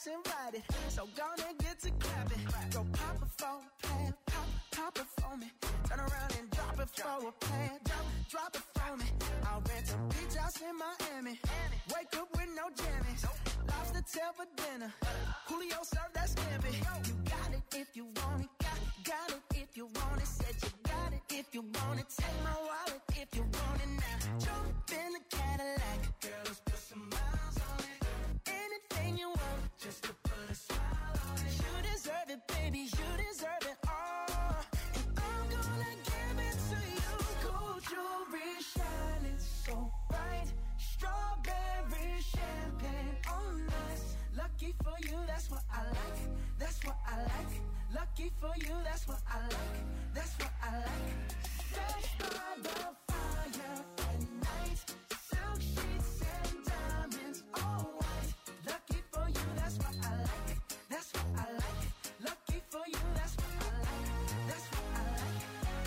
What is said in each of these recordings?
house invited. So gonna get to clapping. Go pop it for a plan, pop it for me. Turn around and drop it for a plan, drop it for me. I'll rent a beach house in Miami. Wake up with no jammies. Lobster tail for dinner. Julio served that scampi. You got it if you want it. Got it if you want it. Said you got it if you want it. Take my wallet if you want it now. Jump in the Cadillac. Girl, let's put some miles on it. Anything you want, just to put a smile on it. You deserve it, baby. You deserve it all. And I'm gonna give it to you. Gold jewelry shining so bright. Strawberry champagne on us. Lucky for you, that's what I like. That's what I like. Lucky for you, that's what I like. That's what I like. Fresh by the fire at night. Silk sheets and diamonds, all white. Lucky for you, that's what I like. That's what I like. Lucky for you, that's what I like. That's what I like.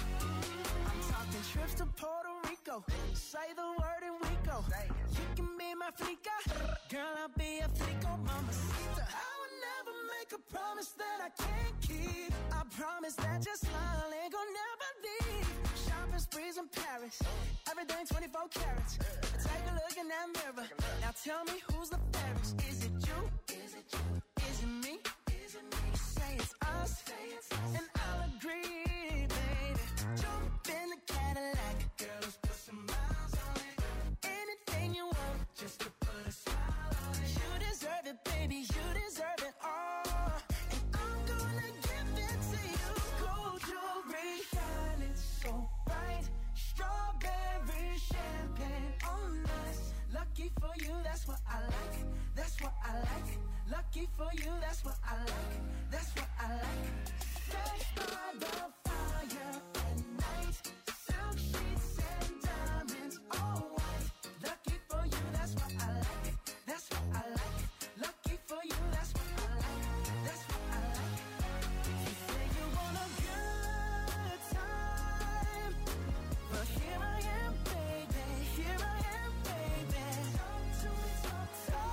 I'm talking trips to Puerto Rico. Say the word and we go. You can be my flica. Girl, I'll be a flico, mamacita. I would never make a promise that I can't keep. I promise that your smile ain't gonna never leave. Shopping sprees in Paris. Everything 24 carats. Take a look in that mirror. Now tell me who's the fairest. Is it you? Is it you? Is it me? Is it me? Say it's us. Say it's us. And I'll agree, baby. Jump in the Cadillac. Girl, let's put some miles on it. Anything you want, just to put a smile on it. You deserve it, baby. You deserve it all. And I'm gonna give it to you. Gold jewelry shining so bright. Strawberry champagne on us. Lucky for you, that's what I like. That's what I like. Lucky for you, that's what I like. That's what I like. Fresh by the fire at night. Silk sheets and diamonds, all white. Lucky for you, that's what I like. That's what I like. Lucky for you, that's what I like. That's what I like. You say you want a good time, but here I am, baby. Here I am, baby. Talk to me, talk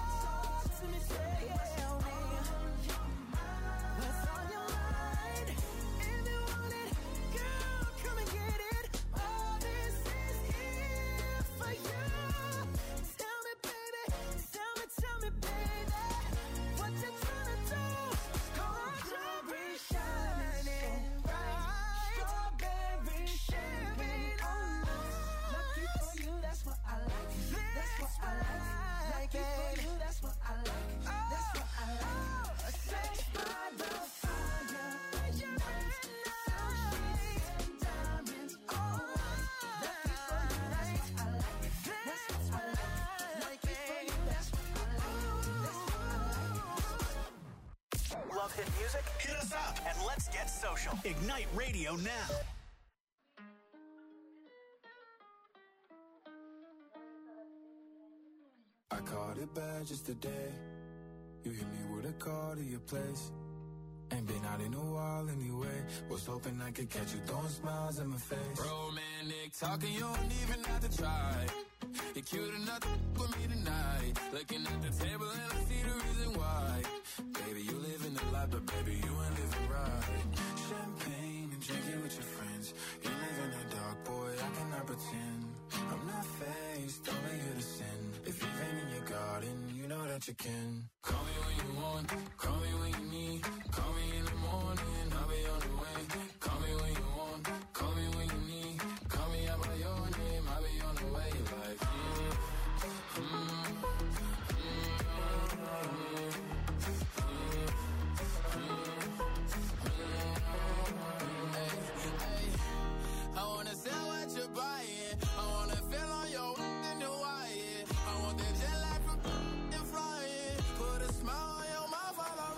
to me, tell me what's on your mind. What's on your mind? If you want it, girl, come and get it. All this is here for you. Tell me, baby, tell me, baby, what you tryna do? Gold jewelry shining bright. Strawberry champagne on us. Lucky for you, that's what I like. That's what I like. Lucky for you, that's what I like. That's what I like. Sex by the fire at night. Silk sheets and diamonds, all white. Lucky for you, that's what I like. That's what I like. Lucky for you, that's what I like. That's what I like. Love hit music? Hit us up and let's get social. Ignite Radio now. I caught it bad just today. You hit me with a call to your place. Ain't been out in a while anyway. Was hoping I could catch you throwing smiles in my face. Romantic talking, you don't even have to try. You're cute enough to with me tonight. Looking at the table and I see the reason why. Baby, you living the life, but baby, you ain't living right. Champagne and drinking with your friends. You live in the dark, boy, I cannot pretend. I'm not faced, only here to sin. If you've been in your garden, you know that you can. Call me when you want, call me when you need. Call me in the morning, I'll be on the way. Call me when you want, call me when you need. Call me out by your name, I'll be on the way. Like, I wanna sell what you're buying. I wanna feel on your in the wire. I want that jet lag from and flying. Put a smile on your mouth while I'm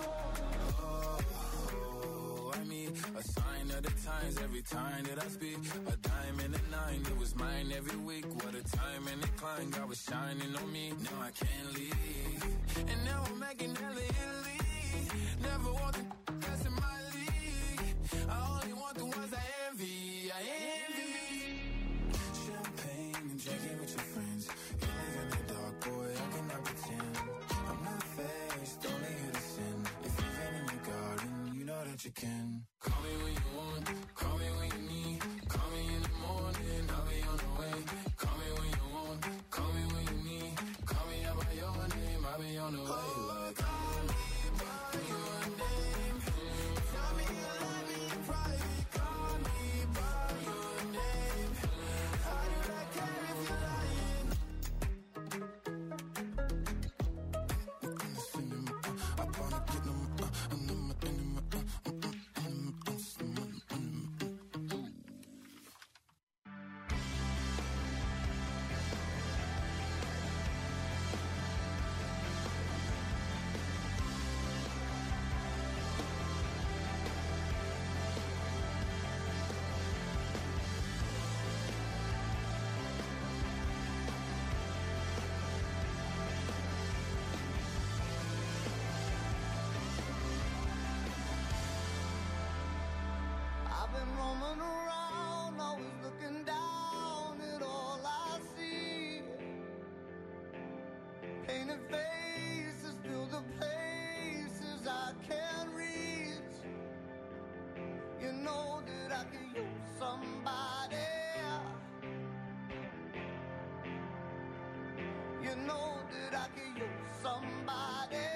I mean, a sign of the times every time that I speak. A dime and a nine, it was mine every week. What a time and a climb, God was shining on me. Now I can't leave, and now I'm making hella Italy. Never want the best in my league. I only want the ones I envy. I envy. Champagne and drinking with your friends. You live in the dark, boy, I cannot pretend. I'm not faced, only here to sin. you can. Call me when you want, call me when you need. Call me in the morning, I'll be on the way. Call me when you want, call me when you need. Call me out by your name, I'll be on the way. Like, call me by your name. Tell me you love me in private. Call me by your name. How did I care if you're lying? I wanna get them. Roaming around, always looking down at all I see. Painted faces fill the places I can't reach. You know that I could use somebody. You know that I could use somebody.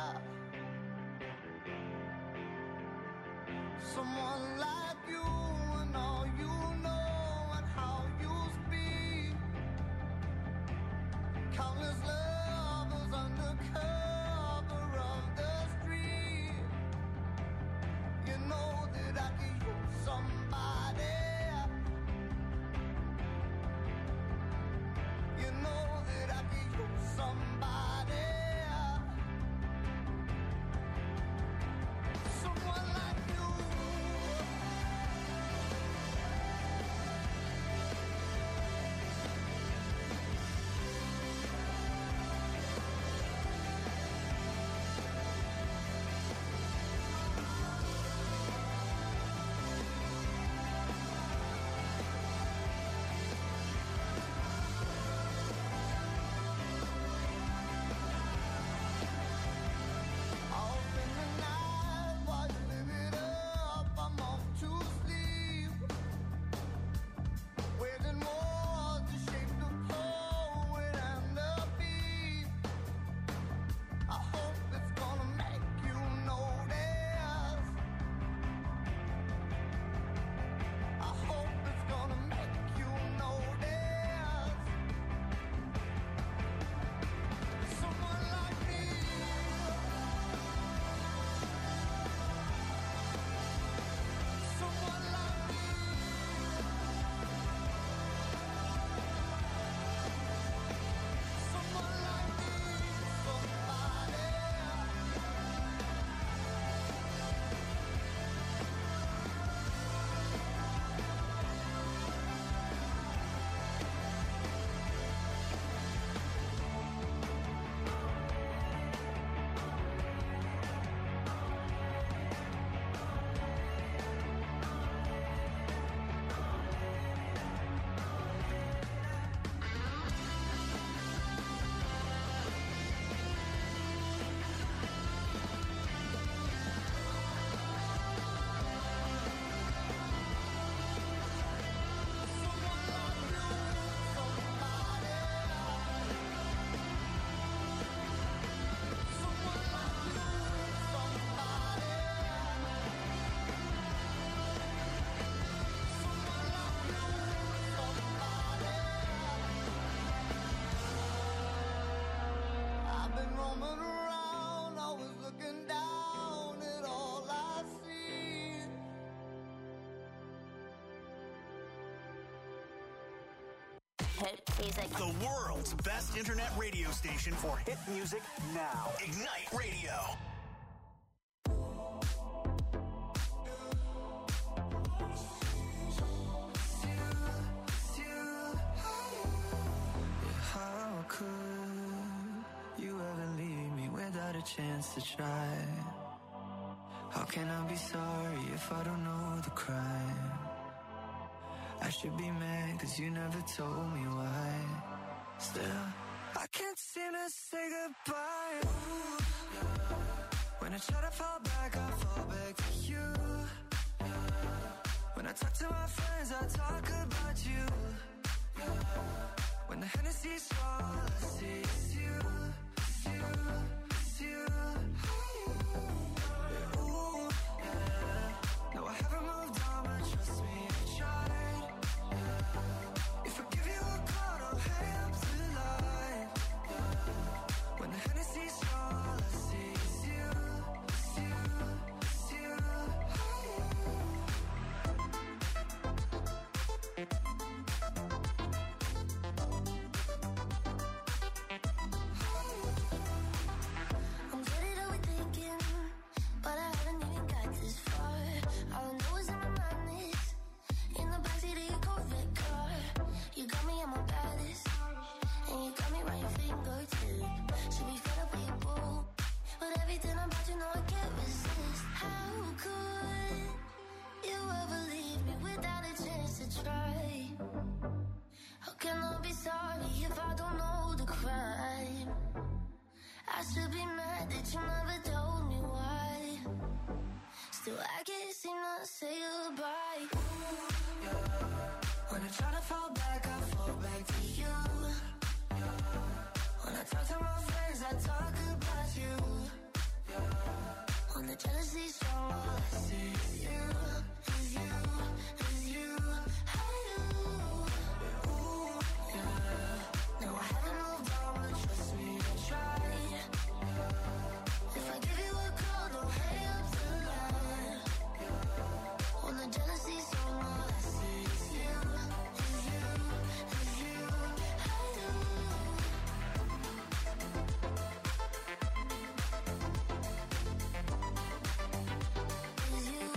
Someone like you and all you know and how you speak. Countless lovers under cover of the street. You know that I could use somebody. You know that I could use somebody. Someone like you. Hit music. The world's best internet radio station for hit music now. Ignite Radio. How could you ever leave me without a chance to try? How can I be sorry if I don't know the crime? I should be mad cause you never told me why. Still, I can't seem to say goodbye. Ooh, yeah. When I try to fall back to you. When I talk to my friends, I talk about you. When the Hennessy's strong, all I see is you, it's you, it's you. Ooh, yeah. No, I haven't moved on, but trust me, I tried. If I give you a call, don't hang up the line. When the Hennessy's strong, all I see is you, it's you, it's you. I'm getting overthinking, but I haven't even got this far. All I know is in my mind is in the backseat of your Corvette car. You got me at my baddest, and you got me right your fingertip. Should be fed up with your boo, but everything about you know I can't resist. How could you ever leave me without a chance to try? How can I be sorry if I don't know the crime? I should be mad that you never told me why. Still I can't seem to say goodbye. Ooh, yeah. When I try to fall back, I fall back to you. Yeah. When I talk to my friends, I talk about you. Yeah. When the jealousy's strong, all I see is you, is you, is you. I do. Ooh, yeah. No, I haven't moved on, but trust me, I tried. If I give you a call, don't hang up the line. When the jealousy's strong, all I see is you, is you, is you. I do. Is you,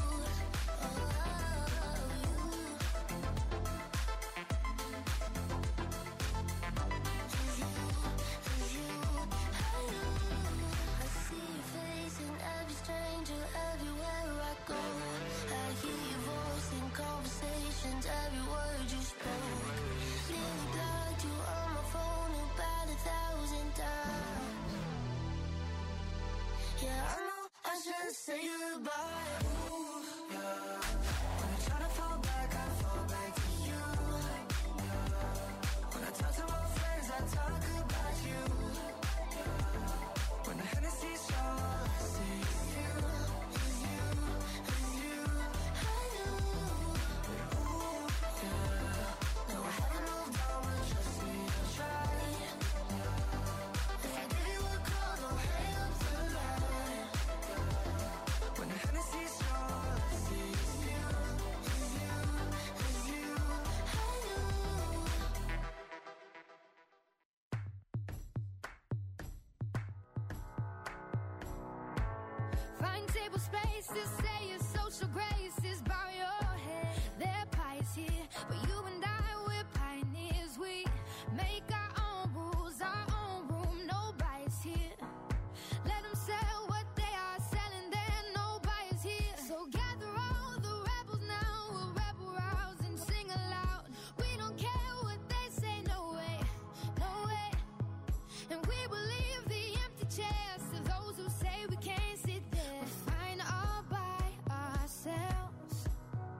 I see your face in every stranger everywhere I go. I hear your voice in conversations, every word you spoke. Nearly blocked you on my phone about 1,000 times. Yeah, I know I should say goodbye. Ooh, yeah. When I try to fall back, I fall back to you. When I talk to my friends, I talk about you. When the Hennessy's strong, all I see is you, is you, is you. I do. Ooh, yeah. No, I haven't moved on, but trust me, I tried. If I give you a call, don't hang up the line. When the Hennessy's strong, all I see is you, is you, is you. I do. Find table spaces, say your social graces, bow your head. They're pious here, but you and I, we're pioneers. We make our own rules, our own room, no bias here. Let them sell what they are selling, there no bias here. So gather all the rebels now, we'll rebel rouse and sing aloud. We don't care what they say, no way, no way. And we will leave the empty chairs to those who say we can't sit there. We're fine all by ourselves.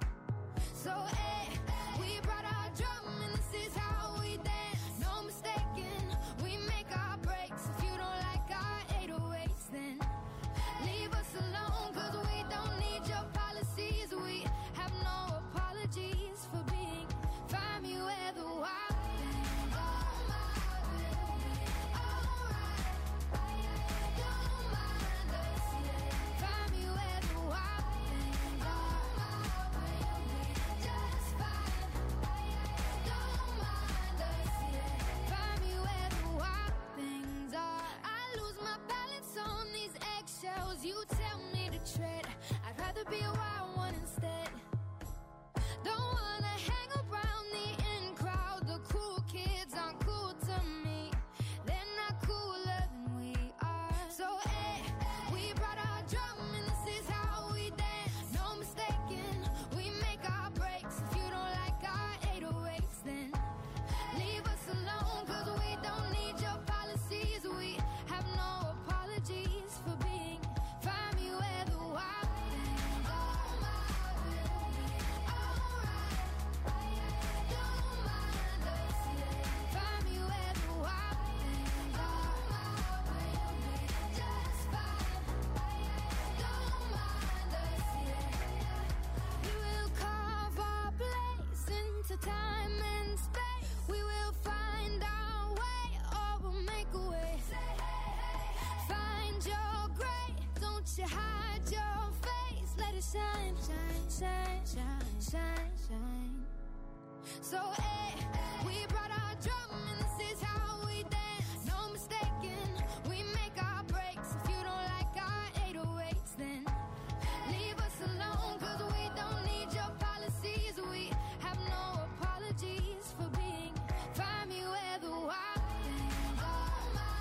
time and space. We will find our way, or we'll make a way. Find your grace, don't you hide your face. Let it shine, shine, shine, shine, shine, shine. So, we brought our drum and this is how we dance. No mistaking, we make our breaks. If you don't like our 808s, then leave us alone, cause we don't need your policies. We have no apologies for being. Find me where the wild things are.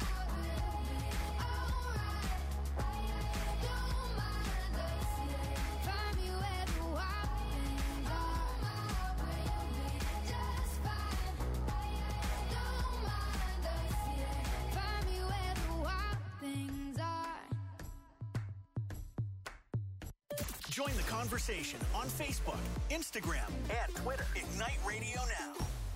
Alright, don't mind us. Find me where the wild things are. Just fine. Don't mind us. Find me where the wild things are. Join the conversation on Facebook, Instagram, and Twitter. Ignite Radio Now.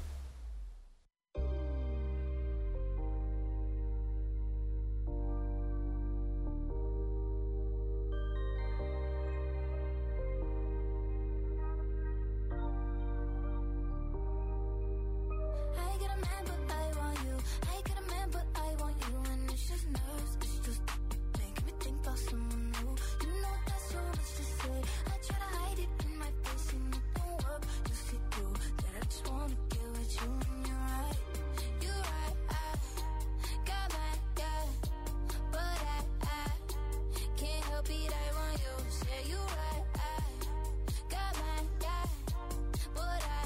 I get a man, but I want you. I get a man, but I want you. And it's just nerves, it's just making me think about someone new. You know that's so much to say. I try to hide it in my face and it don't work. You see through that I just wanna get with you. And you're right, you're right. I got my guy, but I can't help it. I want you. Say you're right. I got my guy, but I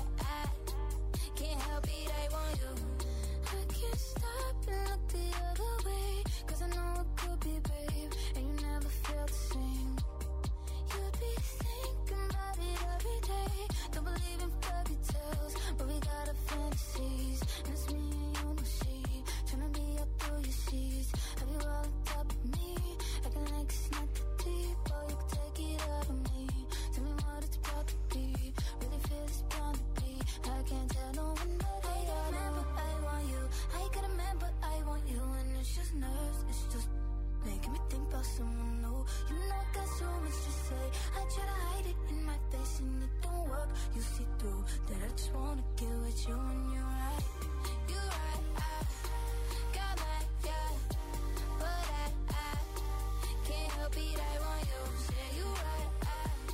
can't help it. I want you. I can't stop and look the other way, cause I know it could be brave, and you never felt the same. You'd be thinking about it every day. Don't believe in fairy tales, but we got our fantasies. And it's me and you, no she. Tryna be up through your seas. Have you all on top of me? Acting like it's not that deep. Oh, you can take it out of me. Tell me what it's about to be. Really feel it's bound to be. I can't tell no one, but I got a man, but I want you. I got a man, but I want you. And it's just nerves, it's just making me think about someone new. You know I got so much to say. I try to hide it in my face and it don't work. You see through that I just wanna get with you. And you're right, you're right. I got my guy, but I can't help it. I want you. Say you're right. I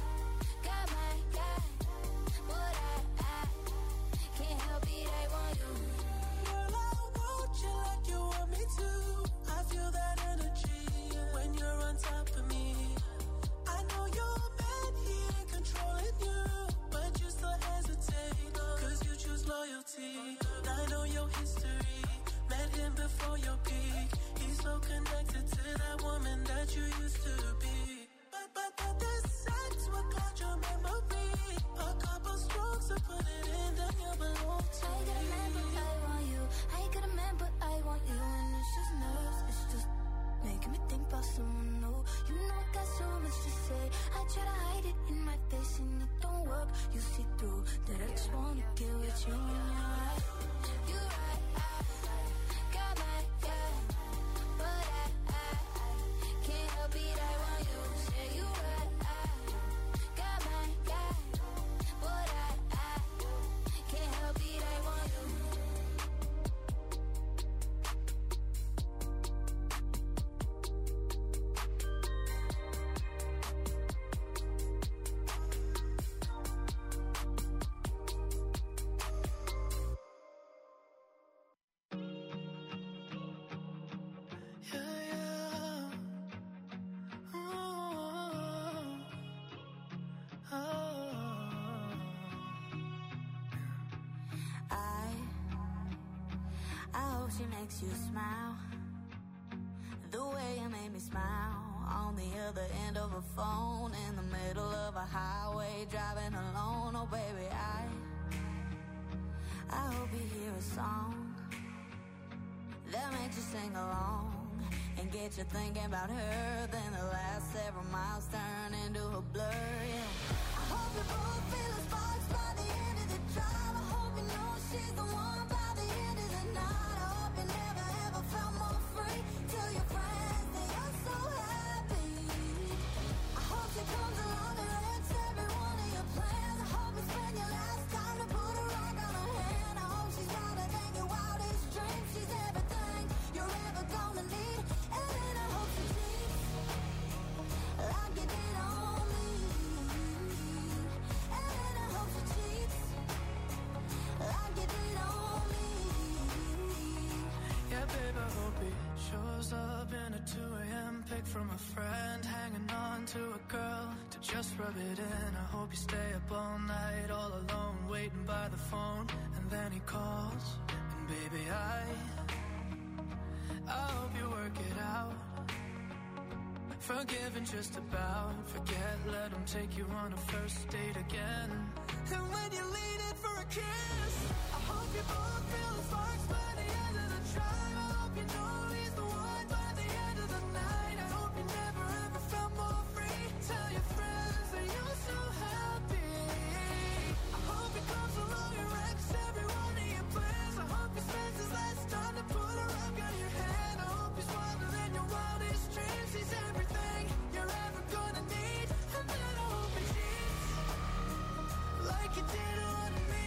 got my guy, but I can't help it. I want you. Girl, I want you like you want me to. I feel that energy when you're on top of me. I know you're mad, he ain't controlling you, but you still hesitate, cause you choose loyalty. I know your history, met him before your peak. He's so connected to that woman that you used to be. But this sex will cloud your memory. A couple strokes to put it in, then you belong to I got a man, but I want you. I got a man, but I want you. And it's just nerves, it's just making me think about someone new. You know I got so much to say. I try to hide it in my face and it don't work. You see through that I just wanna get with you. And you're right, you're right. I got my guy, but I can't help it. I want you. Say you're right. I got my guy, but I can't help it. I want you. She makes you smile the way you made me smile on the other end of a phone in the middle of a highway driving alone. Oh baby, I hope you hear a song that makes you sing along and get you thinking about her. Then the last several miles turn into a blur. Yeah, I hope you both feel the sparks by the end of the drive. I hope you know she's the one by the end of the night. I hope you never ever felt more free. Tell your friends that you're so happy. I hope she comes along and wrecks every one of your plans. I hope you spend your last time to put her on up in a 2 a.m. pic from a friend, hanging on to a girl to just rub it in. I hope you stay up all night, all alone, waiting by the phone. And then he calls, and baby, I hope you work it out. Forgiven just about, forget, let him take you on a first date again. And when you lean in for a kiss, I hope you both feel the sparks by the end of the drive. I hope you know he's the one by the end of the night. I hope you never ever felt more free. Tell your friends that you're so happy. I hope he comes along and wrecks every one of your plans. I hope he spends his last time to put a rock on your hand. I hope he's wilder than your wildest dreams. He's everything you're ever gonna need. And then I hope he cheats like you did on me.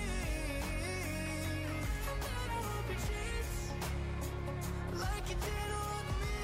And then I hope he cheats like you did on me.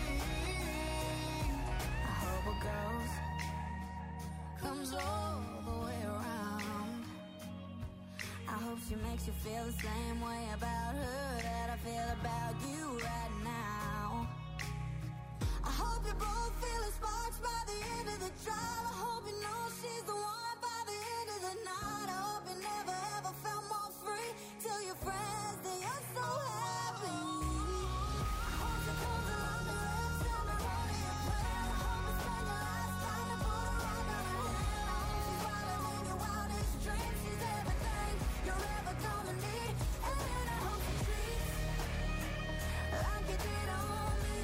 I hope a ghost comes all the way around. I hope she makes you feel the same way about her that I feel about you right now. I hope you both feel the sparks by the end of the drive. I hope you know she's the one by the end of the night. I hope you never ever felt more free. Tell your friends that you're so happy. I hope she comes along and wrecks every one of your plans. I hope you spend your last time to put a rock on her hand. I hope she's wilder than your wildest dreams. She's everything you're ever gonna need. And then I hope she treats like you did on me.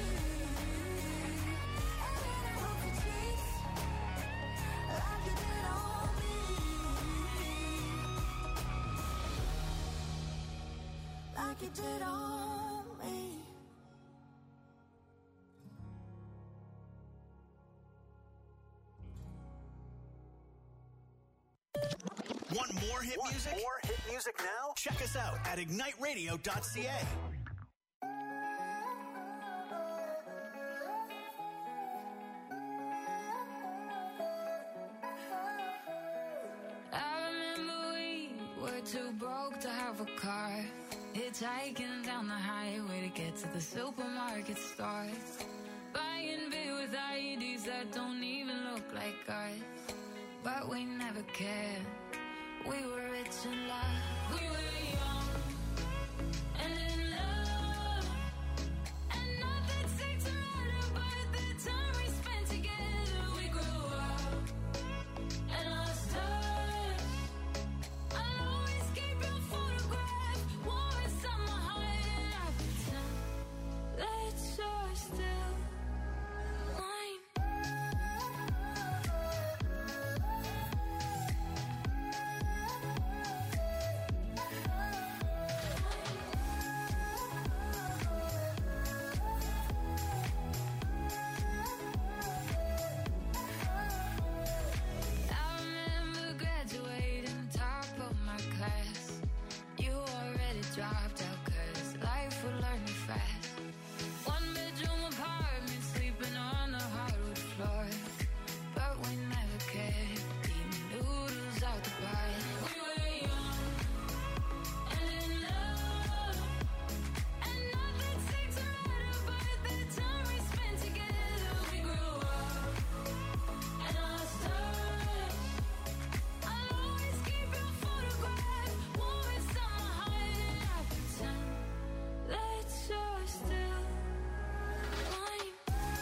And then I hope she treats like you did on me. Like you did on me. Want more hit music? More hit music now? Check us out at igniteradio.ca. I remember we were too broke to have a car, hitchhiking down the highway to get to the supermarket stores, buying beer with IEDs that don't even look like ours. But we never cared. We were rich in love. We were young and in love, and nothing seemed to matter but the time we spent together. We grew up and lost touch. I'll always keep your photograph warm inside my heart, and I pretend that you're still mine. I remember graduating top of my class. You already dropped out 'cause life would learn you fast. One bedroom apartment, sleeping on the hardwood floor. But we never cared, eating noodles out the pot. We were young and in love, and nothing seemed to matter but the time we spent together. We grew up and lost touch. I'll always keep your photograph warm inside my heart, and I pretend that you're still mine.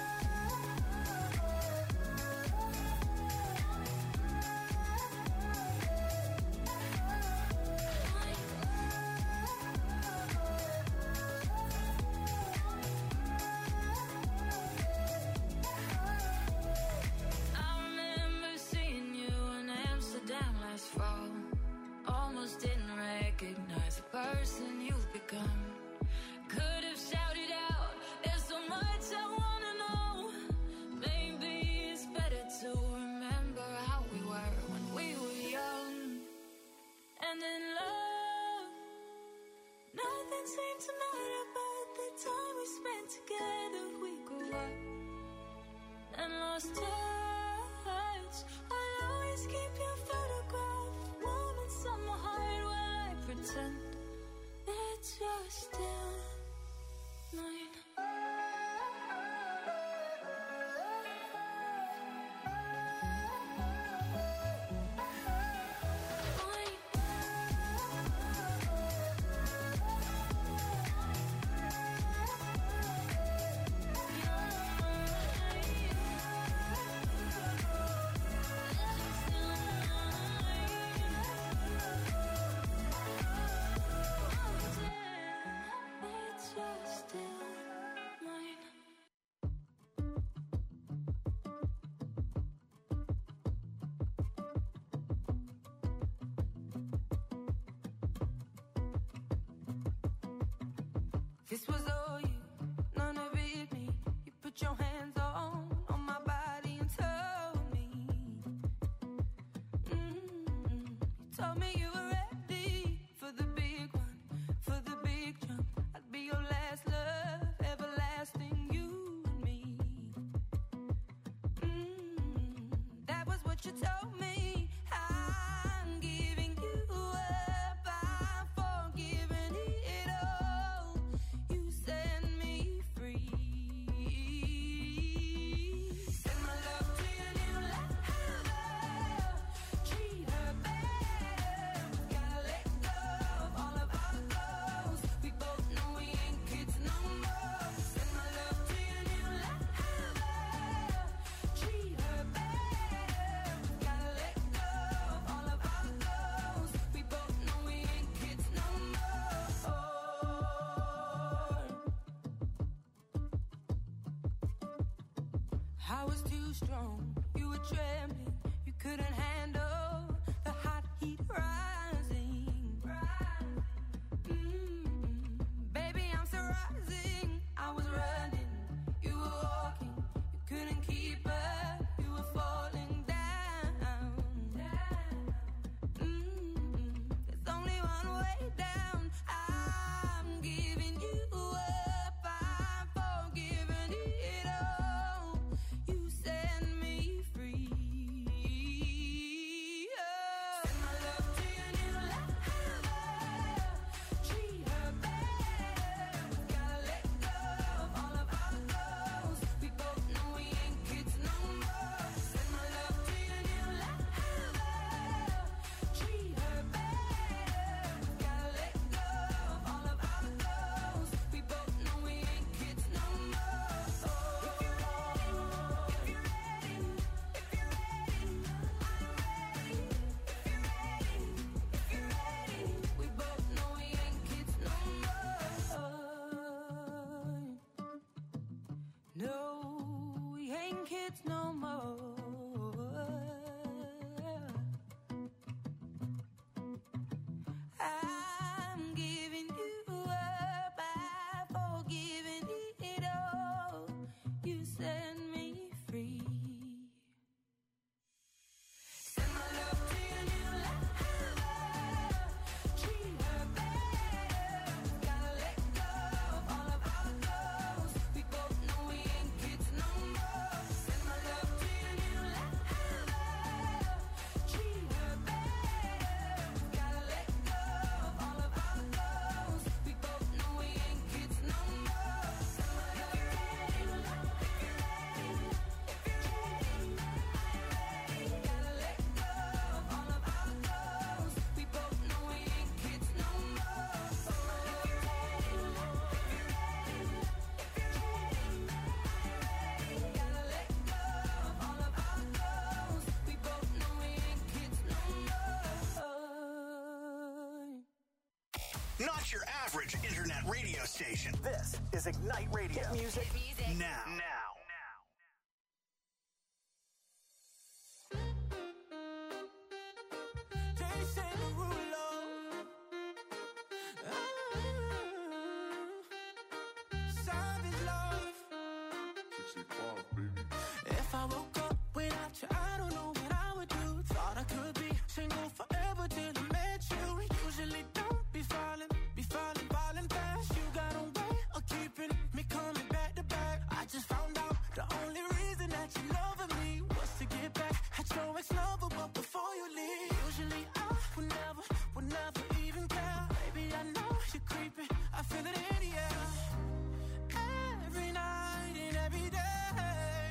I remember seeing you in Amsterdam last fall. Almost didn't recognize the person you've become. Could have shouted out, there's so much I wanna know. Maybe it's better to remember how we were when we were young and in love. Nothing seemed to matter but the time we spent together. We grew up and lost touch. I'll always keep your photograph warm inside my heart while I pretend that you're still mine. This was all you, none of it me. You put your hands on my body and told me. You told me you were ready for the big one, for the big jump. I'd be your last love, everlasting, you and me. That was what you told me. I'm giving you up, I'm forgiving it all. You set me free. Send my love to your new lover. Treat her better. Gotta let go of all of our goals. We both know we ain't kids no more. Send my love to your new lover. Treat her better. Gotta let go of all of our goals. We both know we ain't kids no more. I was too strong, you were trembling, you couldn't handle the hot heat rising. Baby, I'm still rising. I was running, you were walking, you couldn't keep up, you were falling down. There's only one way down. I'm giving you up, I'm forgiving it all. You set me free. Send my love to your new lover. Treat her better. Gotta let go of all of our goals. We both know we ain't kids no more. Send my love to your new lover. Treat her better. Gotta let go of all of our goals. We both know we ain't kids no more. If you're ready, if you're ready, if you're ready, I'm ready. If you're ready, if you're ready, we both know we ain't kids no more. No, we ain't kids no more. I'm giving you up, I'm forgiving it all. You set me free. Send my love to your new lover. Treat her better. Gotta let go of all of our goals. We both know we ain't kids no more. Send my love to your new lover. Treat her better. Gotta let go of all of our goals. We both know we ain't kids no more. Send my love if you're ready, if you're ready, if you're ready, I'm ready. Gotta let go of all of our goals. We both know we ain't kids no more. If you're ready, if you're ready, if you're ready, I'm ready. Gotta let go of all of our goals. We both know we ain't kids no more. Not your average internet radio station. This is Ignite Radio. Hit music now. Jason Derulo. Savage love. If I woke up without you, I don't know what I would do. Thought I could be single forever till I met you. Usually don't be falling fast. You got a way of keeping me coming back to back. I just found out the only reason that you loving me was to get back at your ex-lover, but before you leave, usually I would never even care. Baby, I know you're creeping, I feel it in the air. Every night and every day,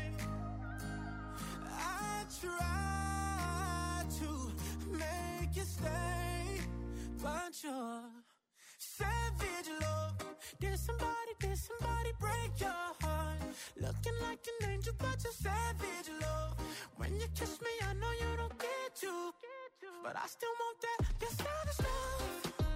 I try to make you stay, but you're savage love. Did somebody break your heart? Looking like an angel, but you're savage love. When you kiss me, I know you don't get to, but I still want that. Your savage love.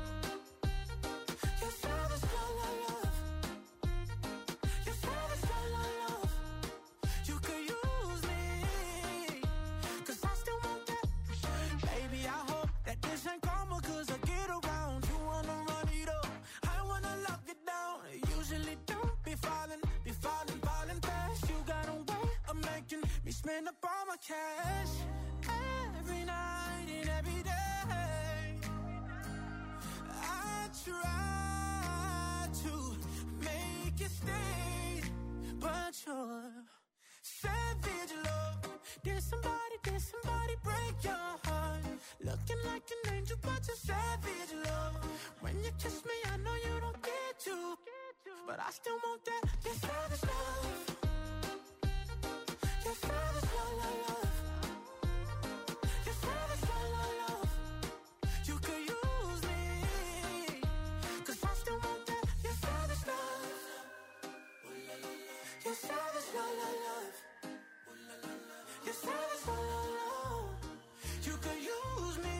Your savage love, love. Your savage love, love. You could use me, 'cause I still want that. Baby, I hope that this ain't karma, 'cause I get around. You wanna run it up, I wanna lock it down. You spend up all my cash every night and every day. I try to make it stay, but you're savage love. Did somebody break your heart? Looking like an angel, but you're savage love. When you kiss me, I know you don't get to, but I still want that. You're savage love. You're savage love, love, love. You're savage love, love, love. You could use me, 'cause I still want that. You're savage love. You're savage love, love, love. You're savage love, love, love. You could use me,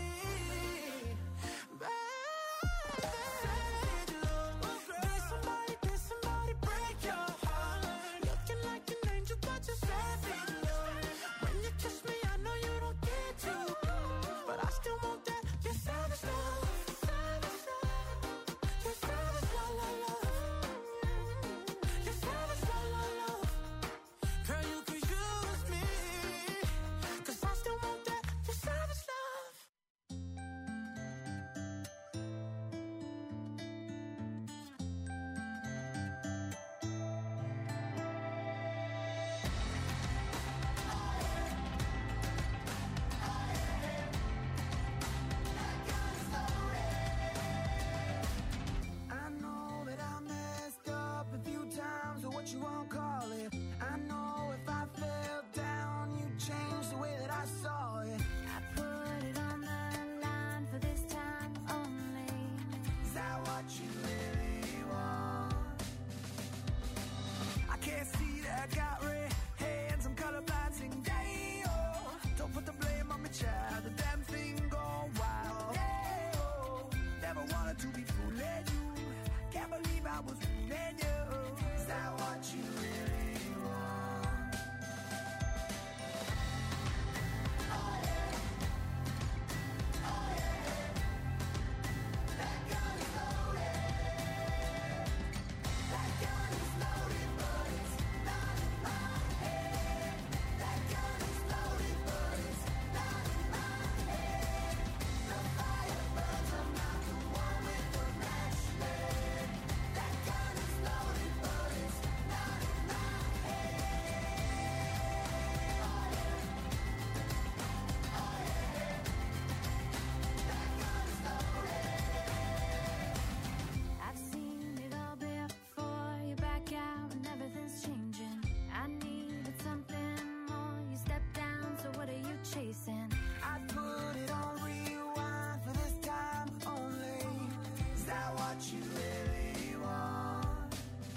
baby. Savage love. Did somebody break your heart? Looking like an angel, but you're savage love. When you kiss me, I know you don't get to, but I still want that. You're savage love. Savage love. You're savage love, love, love. You're savage love, love, love. Girl, you could use me, 'cause I still want that. You're savage love. I know that I messed up a few times, or what you want to call it. I know if I fell down, you'd change the way that I saw it. I put it on the line for this time only. Is that what you really want? I can't see that I got red hands, I'm colorblind, sing day, oh. Don't put the blame on me, child, the damn thing gone wild. Hey, oh. Never wanted to be fooling you, can't believe I was fooling you. Is that what you really want? Oh yeah, oh yeah, that gun is loaded. That gun is loaded, but it's not in my head. That gun is loaded, but it's not in my head. The fire burns, I'm not the one with the match lit. That gun is loaded, but it's not in my I've seen it all before. You back out and everything's changing. I needed something more. You step down, so what are you chasing? I put it on rewind for this time only. Is that what you really want?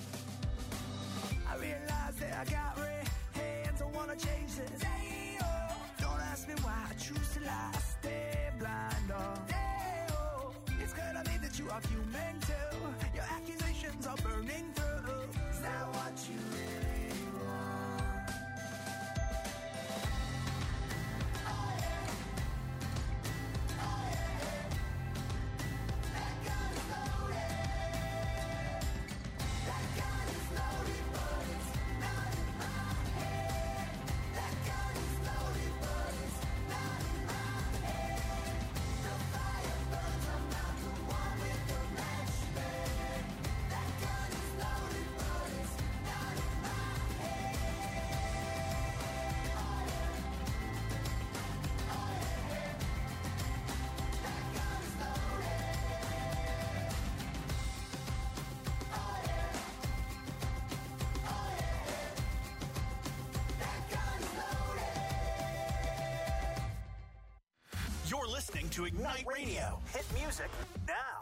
I realize that I got red hands, I wanna change this. Hey, oh. Don't ask me why I choose to lie, I stay blind, oh. Hey, oh. It's gonna mean that you are human too. Your accusations are burning through. Is that what you really want? Oh yeah, oh yeah. That gun is loaded. That gun is loaded, but it's not in my head. That gun is loaded, but it's not in my head. The fire burns, I'm not the one with the match lit. That gun is loaded, but it's not in my head. Oh yeah, oh yeah. That gun is loaded. Oh yeah, oh yeah. That gun is loaded. You're listening to Ignite Radio. Hit music now.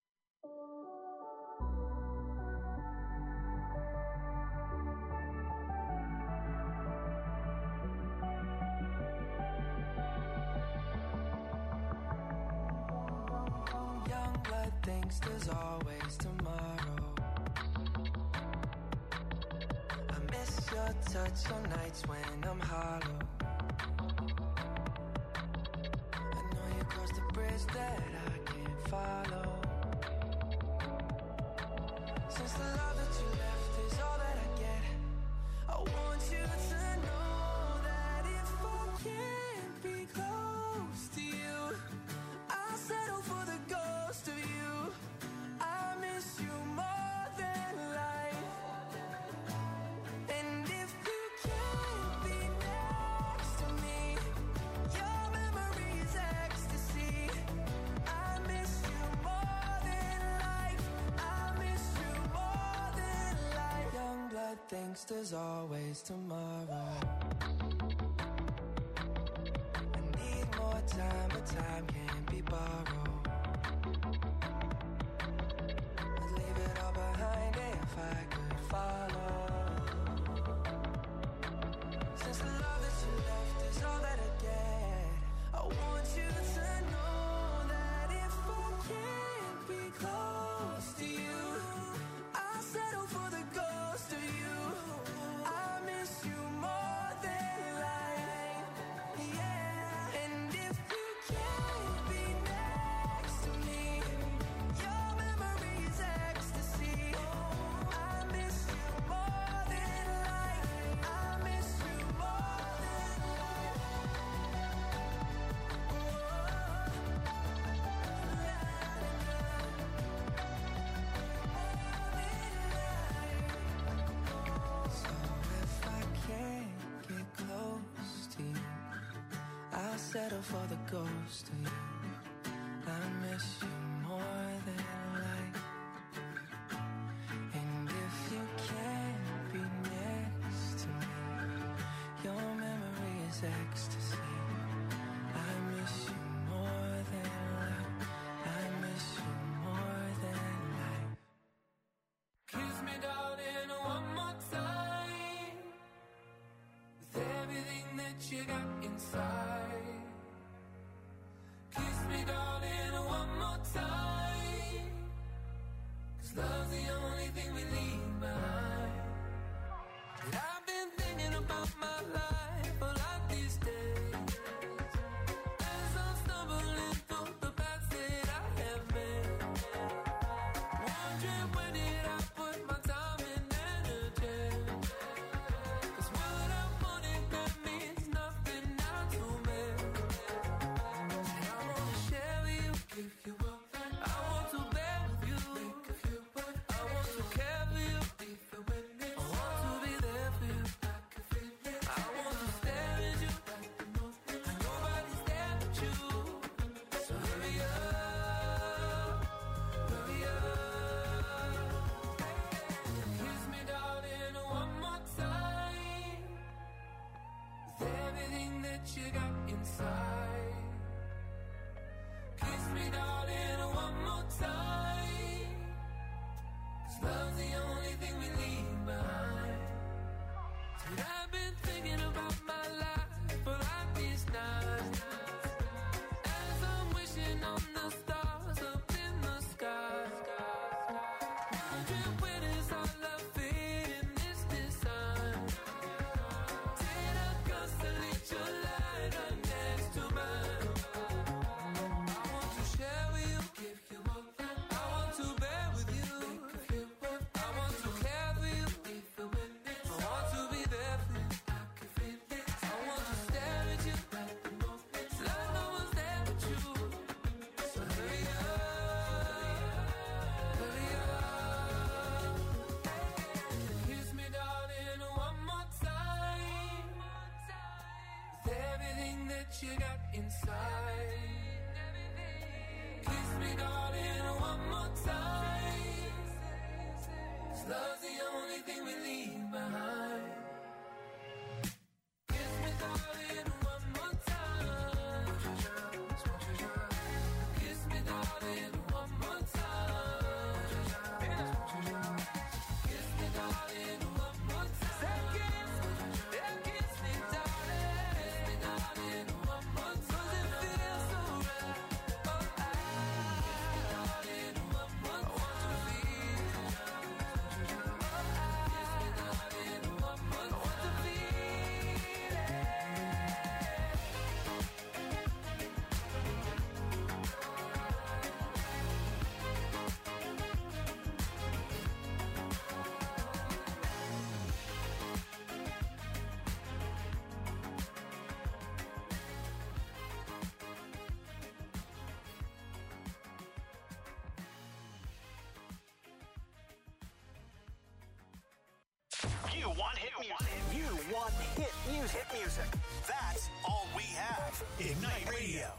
Young blood thinks there's always tomorrow. I miss your touch on nights when I'm hollow. I know you crossed the bridge that I can't follow. Since the love that you left is all that I get, I want you to know that thinks there's always tomorrow. I need more time, but time can't be borrowed. I'd leave it all behind if I could follow. Since the love that you left is all that I get, I want you to know that if I can't be close to you, I'll settle for the ghost of you. I miss you more than life, yeah. And if you can't be next to me, your memory is ecstasy. I miss you more than life. I miss you more than life. So if I can't get close to you, I'll settle for the ghost of you. I miss you more than life. And if you can't be next to me, your memory is ecstasy. I miss you more than life. I miss you more than life. Kiss me, darling, one more time, with everything that you got inside. Kiss me, darling, one more time, 'cause love's the only thing we leave behind. And I've been thinking about my life a lot these days, as I'm stumbling through the paths that I have made, wondering where did I put my time and energy. 'Cause what I wanted, that means nothing now to me. And I wanna share with you, give you up. I want to bear with you, I want to care for you, I want to be there for you, I want to stare at you, and nobody's there but you. So hurry up, hurry up. Kiss me, darling, one more time, with everything that you got inside. Kiss me, darling, one more time, 'cause love's the only thing we leave behind. And I've been thinking about my life for like these nights, as I'm wishing on the stars up in the sky, wondering where does our love fit in this design. Did I constellate your light right next to mine? I want to share with you, give you up. I want to bear with you, I want to care for you, I want to be there for you, I want to stare at you, like no one's there but you. So hurry up, hurry up. Kiss me, darling, one more time, with everything that you got inside. Kiss me, darling, one more time, 'cause love's the only thing we leave behind. Kiss me, darling, one more time. Kiss me, darling, one more time. Kiss me, darling, one more time. Kiss me, darling. Kiss me, darling, one more time. 'Cause it feels so right. Oh, darling, one more time. I want to feel. Kiss me, darling, one more time. I want to feel it. You want hit music. You want hit music. Hit music. That's all we have. Ignite Radio.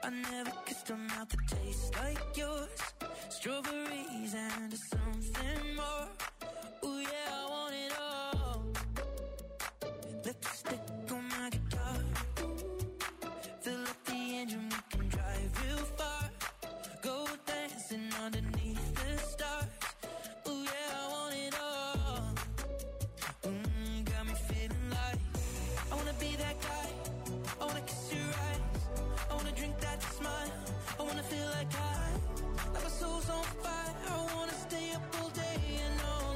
I never kissed a mouth that tastes like yours. Strawberries and something more. Ooh yeah, I want it all. Lipstick on my guitar. Fill up the engine, we can drive real far. Go dancing underneath the stars. Ooh yeah, I want it all. Got me feeling like I wanna be that guy. I wanna kiss your eyes. I wanna drink that smile. I wanna feel like my soul's on fire. I wanna stay up all day and all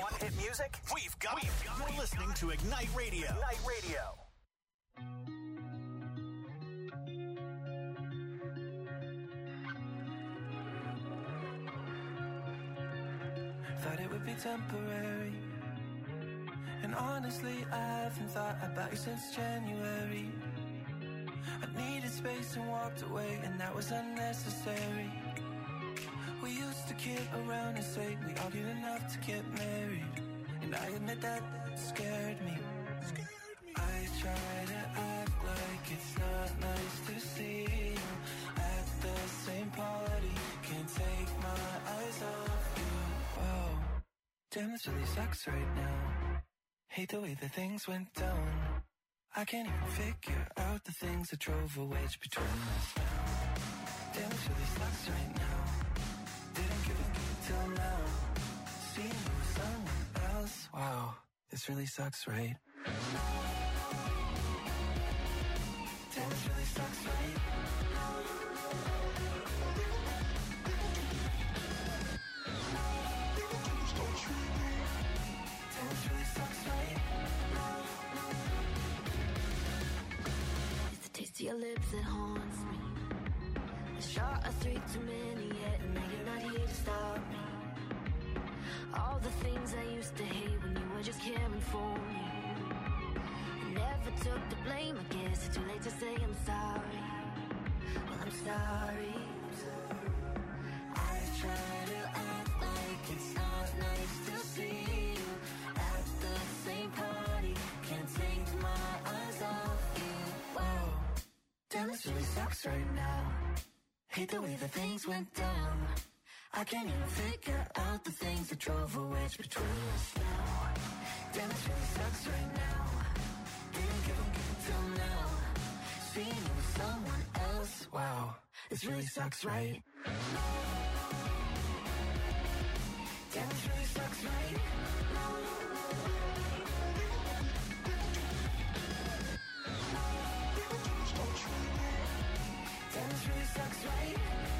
want hit music? We've got it. You're listening to Ignite Radio. Ignite Radio. Thought it would be temporary, and honestly I haven't thought about you since January. I needed space and walked away, and that was unnecessary. We used to kid around and say we argued enough to get married, and I admit that scared me. I try to act like it's not nice to see you at the same party. Can't take my eyes off you. Whoa, damn, this really sucks right now. Hate the way that things went down. I can't even figure out the things that drove a wedge between us now. Damn, this really sucks right now. Didn't give a good till now. Seeing you with someone else. Wow, this really sucks, right? Damn, this really sucks, right? Damn, this really sucks, right? It's the taste of your lips that haunts me. A shot of 3 too many yet, and now you're not here to stop me. All the things I used to hate when you were just caring for me. I never took the blame, I guess it's too late to say I'm sorry. Well, I'm sorry. I try to act like it's not nice to see you at the same party. Can't take my eyes off you. Whoa, damn, this really sucks right now. Hate the way that things went down. I can't even figure out the things that drove a wedge between us now. Damn, this really sucks right now. Didn't give a good till now. Seeing you with someone else. Wow, this really sucks, right? Damn, this really sucks, right? Damn, this really sucks, right?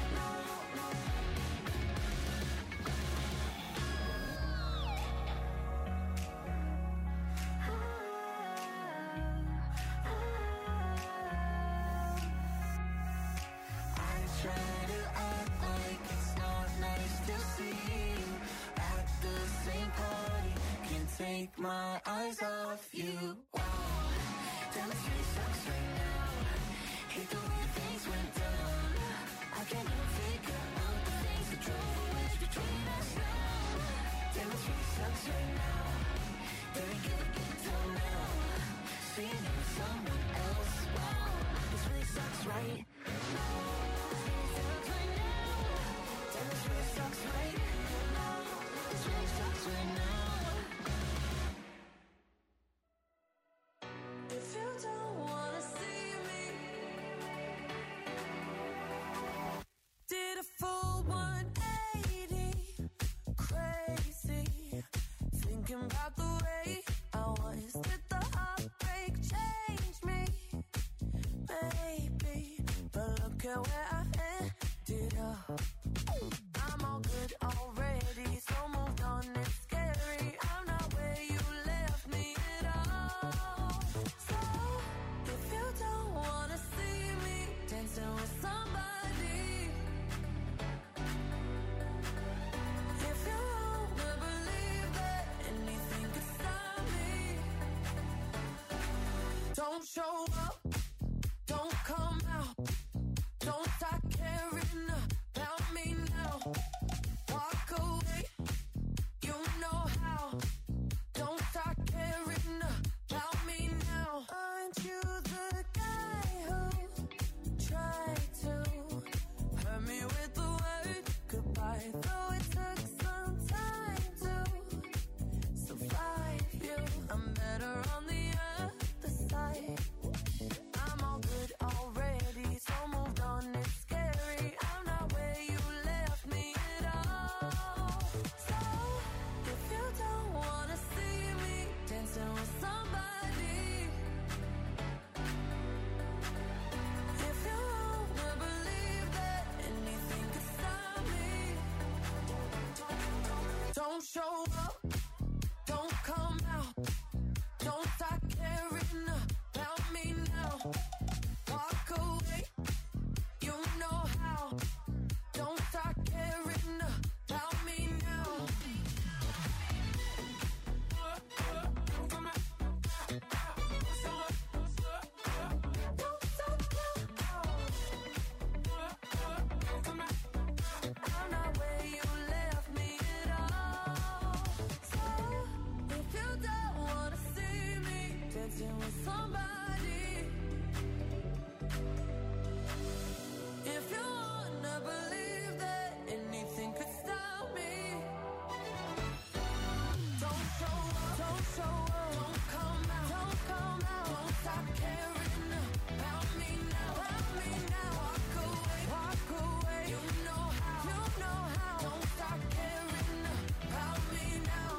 Take my eyes off you. Wow, damn, this really sucks right now. Hate the way things went down. I can't even figure out the things that drove a wedge between us now. Damn, this really sucks right now. Didn't give a good till now. Seeing you with someone else. Wow, this really sucks right now. Damn, this really sucks right now. This really sucks right now. If you don't wanna see me, did a full 180, crazy, thinking about the way I was. Did the heartbreak change me? Maybe, but look at where I ended up. I'm all good already, so moved on, it's scary. I'm not where you left me at all. So, if you don't wanna see me dancing with somebody, if you wanna believe that anything could stop me, don't show up, don't come out, don't start caring about me now. Walk away, you know how. Don't start caring about me now. Aren't you the guy who tried to hurt me with the word goodbye? Though it took some time to survive you, I'm better on the other side. I'm all good already, so moved on, it's scary. I'm not dancing with somebody. If you wanna believe that anything could stop me, don't show up, don't come out, don't stop caring about me now, walk away, you know how, don't stop caring about me now.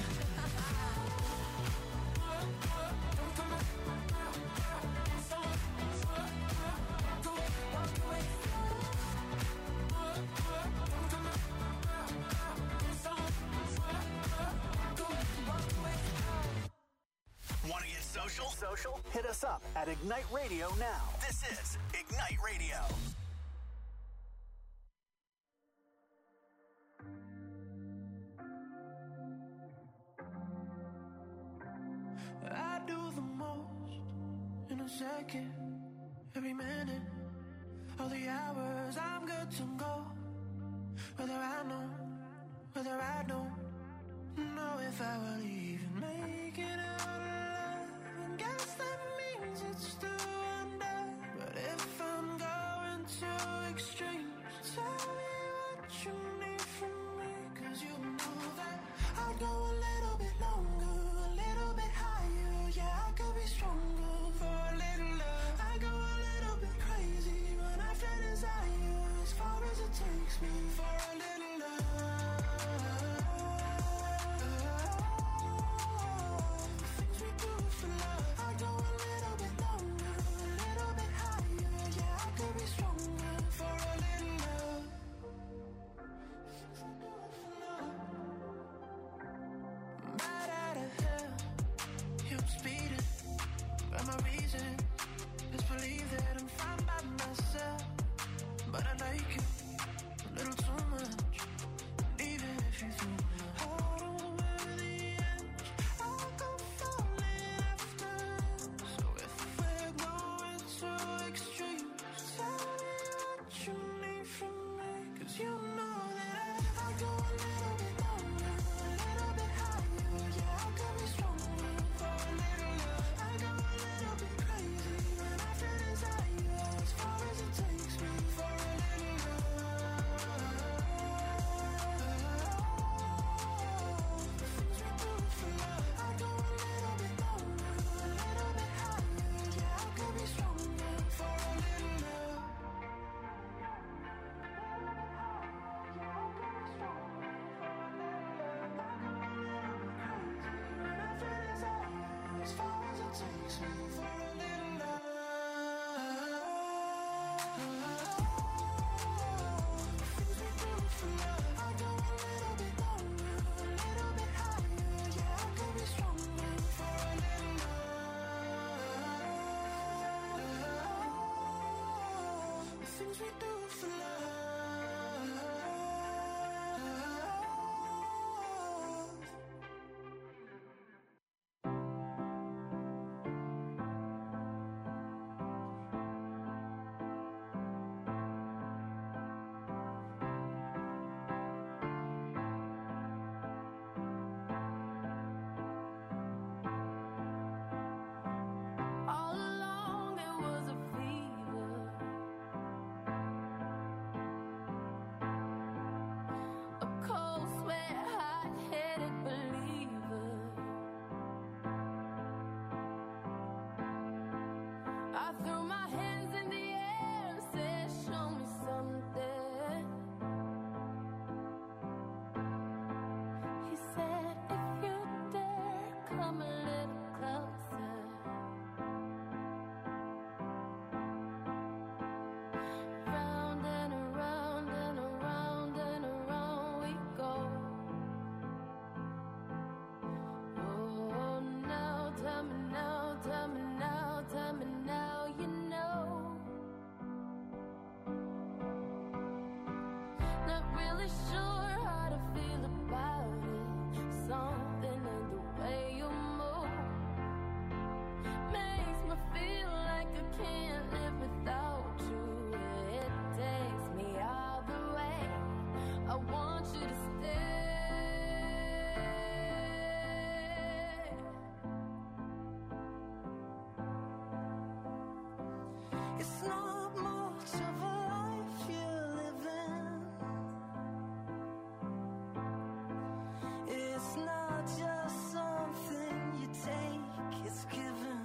Don't come out, walk away. Want to get social? Hit us up at Ignite Radio now. This is Ignite Radio. I do the most in a second, every minute, all the hours I'm good to go. Whether I know, whether I don't know if I will even make it out alive. And guess that means it's still undone. But if I'm going to extremes, tell me what you need from me. 'Cause you know that I'll go a little bit longer, a little bit higher. Yeah, I could be stronger for a little love. I go a little bit crazy when I feel desire, as far as it takes me for a little love. Things we do for love. I go a little bit longer, a little bit higher. Yeah, I could be stronger for a little love. Right out of hell, yeah, I'm speeding. But my reason is believe that I'm fine by myself. But I like you a little too much. And even if you think hold on by the edge, I'll go falling after. So if we're going to extremes, tell me what you need from me. 'Cause you know that I go a little bit longer, a little bit higher. Yeah, I could be stronger for a little love. I go a little bit crazy when I feel desire, as far as it takes me for a little love. The things we do for love. I go a little bit longer, a little bit higher. Yeah, I could be stronger for a little love. As far as it takes me for a little love. Things we do for love. I go a little bit longer, a little bit higher. Yeah, I could be stronger for a little love. The things we do for love. All along it was a fever, a cold sweat, hot-headed believer. I threw my hands in the air and said, show me something. He said, if you dare, come a little closer. Round and around and around and around we go. Oh, now tell me now, tell me now, tell me now, you know. Not really sure how to feel about it. Something in the way you move makes me feel like I can't live without you. It takes me all the way. I want you to stay. It's not much of a life you're living. It's not just something you take, it's given.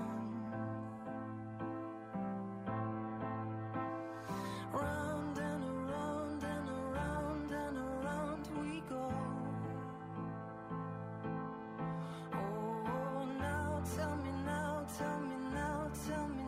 Round and around and around and around we go. Oh, now tell me now, tell me now, tell me